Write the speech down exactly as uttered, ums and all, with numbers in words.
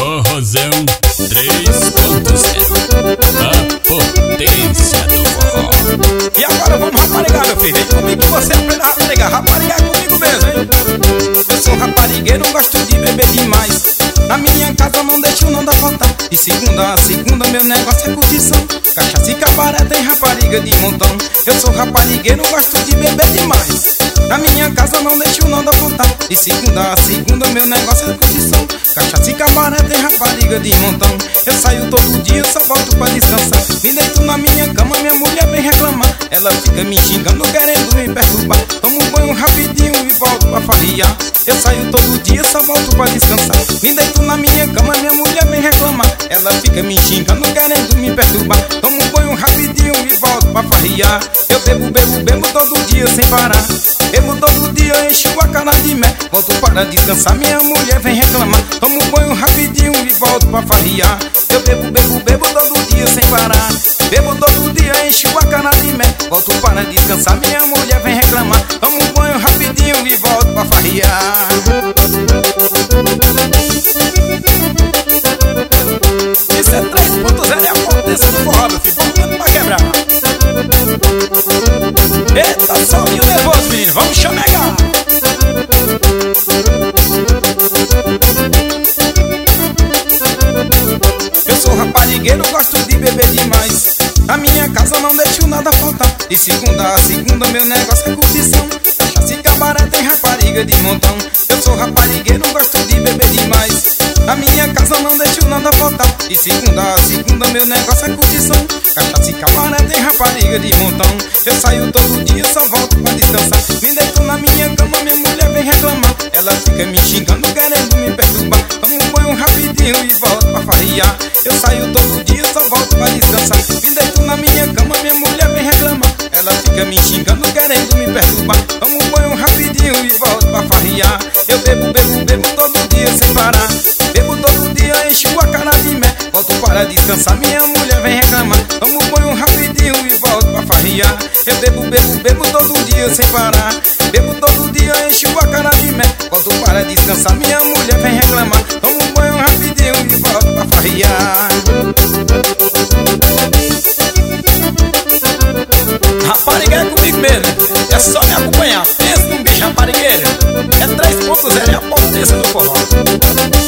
Forrozão três ponto zero, a potência do forró. E agora vamos raparigar, meu filho. Vem comigo que você aprende a raparigar. Raparigar é comigo mesmo, hein? Eu sou raparigueiro, gosto de beber demais. Na minha casa não deixo não dar falta. De segunda a segunda meu negócio é curtição. Cachaça e cabaré tem rapariga de montão. Eu sou raparigueiro, gosto de beber demais. Na minha casa não deixo não dar falta. De segunda a segunda meu negócio é curtição. Cachaça e cabaré tem rapariga de montão. Eu saio todo dia, só volto pra descansar. Me deito na minha cama, minha mulher vem reclamar. Ela fica me xingando, querendo me perturbar. Tomo banho rapidinho e volto pra farriar. Eu saio todo dia, só volto pra descansar. Me deito na minha cama, minha mulher vem reclamar. Ela fica me xingando, querendo me perturbar. Tomo banho rapidinho e volto pra farriar. Eu bebo, bebo, bebo todo dia sem parar. Bebo todo dia, encho a cara de mé. Volto para descansar, minha mulher vem reclamar. Tomo banho rapidinho e volto pra farriar. Eu bebo, bebo, bebo todo dia sem parar. Bebo todo dia, encho a cara de mé. Volto para descansar, minha mulher vem reclamar. Tomo banho rapidinho e volto pra farriar. Isso é três ponto zero, é a potência do forró, meu filho. Vamos pra quebrar. Eita, só e o nervoso, menino. Vamos chamegar. Eu sou raparigueiro, gosto de beber demais. Na minha casa não deixo nada faltar. De segunda a segunda meu negócio é curtição. Cachaça e cabaré tem rapariga de montão. Eu sou raparigueiro, gosto de beber demais. Na minha casa não deixo nada faltar. De segunda a segunda meu negócio é curtição. Cachaça e cabaré tem rapariga de montão. Eu saio todo dia, só volto pra descansar. Me deito na minha cama, minha mulher vem reclamar. Ela fica me xingando, querendo me perturbar. Tomo banho rapidinho e volto pra farriar. Eu saio todo dia, só volto pra descansar. Me deito na minha cama, minha mulher vem reclamar. Ela fica me xingando, querendo me perturbar. Tomo banho rapidinho e volto pra farriar. Eu bebo, bebo, bebo todo dia sem parar. Bebo todo dia, encho a cara de mé. Volto para descansar, minha mulher vem reclamar. Tomo banho rapidinho e volto pra farriar. Eu bebo, bebo, bebo todo dia sem parar. Bebo todo dia, encho a cara de mé. Volto para descansar, minha mulher vem reclamar. Tomo banho rapidinho e volto pra farriar. Rapariga é comigo mesmo, é só me acompanhar. Pensa num bicho raparigueiro. É três ponto zero, é a potência do forró.